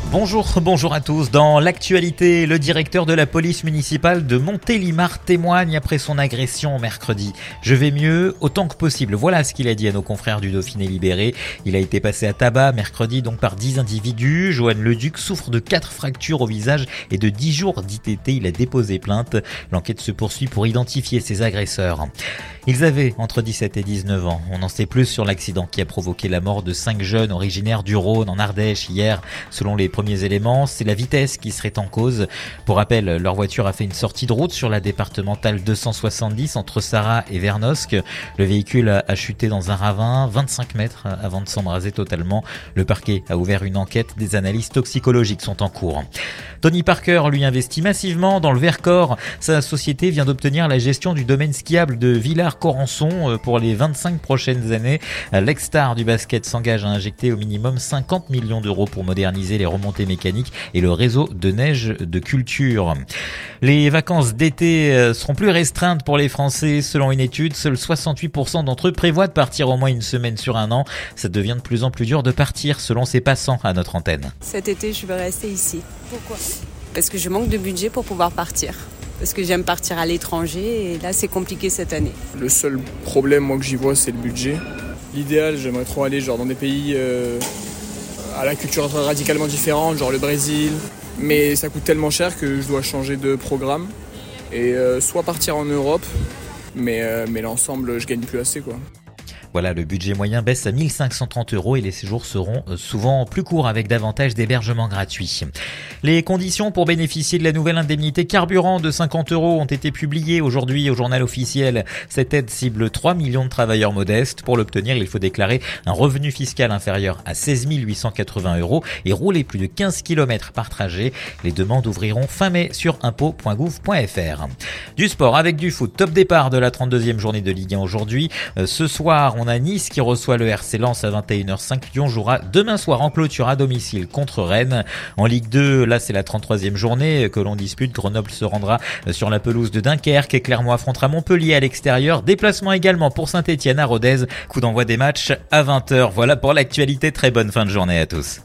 Bonjour à tous. Dans l'actualité, le directeur de la police municipale de Montélimar témoigne après son agression mercredi. Je vais mieux autant que possible. Voilà ce qu'il a dit à nos confrères du Dauphiné libéré. Il a été passé à tabac mercredi donc par 10 individus. Joanne Leduc souffre de 4 fractures au visage et de 10 jours d'ITT. Il a déposé plainte. L'enquête se poursuit pour identifier ses agresseurs. Ils avaient entre 17 et 19 ans. On en sait plus sur l'accident qui a provoqué la mort de 5 jeunes originaires du Rhône en Ardèche hier. Selon les premiers éléments, c'est la vitesse qui serait en cause. Pour rappel, leur voiture a fait une sortie de route sur la départementale 270 entre Sarrat et Vernosque. Le véhicule a chuté dans un ravin, 25 mètres avant de s'embraser totalement. Le parquet a ouvert une enquête. Des analyses toxicologiques sont en cours. Tony Parker, lui, investit massivement dans le Vercors. Sa société vient d'obtenir la gestion du domaine skiable de Villars-Corançon pour les 25 prochaines années. L'ex-star du basket s'engage à injecter au minimum 50 millions d'euros pour moderniser les remontées mécaniques et le réseau de neige de culture. Les vacances d'été seront plus restreintes pour les Français. Selon une étude, seuls 68% d'entre eux prévoient de partir au moins une semaine sur un an. Ça devient de plus en plus dur de partir selon ces passants à notre antenne. Cet été, je vais rester ici. Pourquoi ? Parce que je manque de budget pour pouvoir partir. Parce que j'aime partir à l'étranger et là, c'est compliqué cette année. Le seul problème, moi, que j'y vois, c'est le budget. L'idéal, j'aimerais trop aller dans des pays à la culture radicalement différente, genre le Brésil. Mais ça coûte tellement cher que je dois changer de programme. Et soit partir en Europe, mais l'ensemble, je gagne plus assez, quoi. Voilà, le budget moyen baisse à 1530 € et les séjours seront souvent plus courts avec davantage d'hébergements gratuits. Les conditions pour bénéficier de la nouvelle indemnité carburant de 50 € ont été publiées aujourd'hui au journal officiel. Cette aide cible 3 millions de travailleurs modestes. Pour l'obtenir, il faut déclarer un revenu fiscal inférieur à 16 880 € et rouler plus de 15 km par trajet. Les demandes ouvriront fin mai sur impôts.gouv.fr. Du sport avec du foot. Top départ de la 32e journée de Ligue 1 aujourd'hui. Ce soir, on a Nice qui reçoit le RC Lens à 21h05. Lyon jouera demain soir en clôture à domicile contre Rennes. En Ligue 2, là c'est la 33e journée que l'on dispute. Grenoble se rendra sur la pelouse de Dunkerque et Clermont affrontera Montpellier à l'extérieur. Déplacement également pour Saint-Etienne à Rodez. Coup d'envoi des matchs à 20h. Voilà pour l'actualité. Très bonne fin de journée à tous.